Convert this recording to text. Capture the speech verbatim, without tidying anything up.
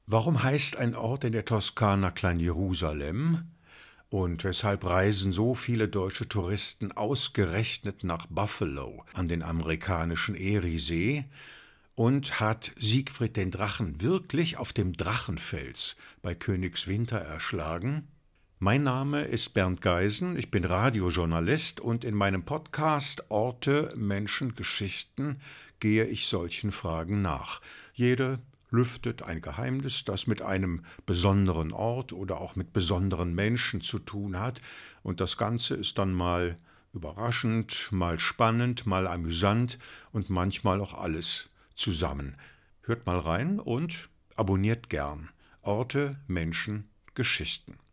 Warum heißt ein Ort in der Toskana Klein-Jerusalem? Und weshalb reisen so viele deutsche Touristen ausgerechnet nach Buffalo an den amerikanischen Eriesee? Und hat Siegfried den Drachen wirklich auf dem Drachenfels bei Königswinter erschlagen? Mein Name ist Bernd Geisen, ich bin Radiojournalist und in meinem Podcast Orte, Menschen, Geschichten gehe ich solchen Fragen nach. Jede lüftet ein Geheimnis, das mit einem besonderen Ort oder auch mit besonderen Menschen zu tun hat. Und das Ganze ist dann mal überraschend, mal spannend, mal amüsant und manchmal auch alles zusammen. Hört mal rein und abonniert gern. Orte, Menschen, Geschichten.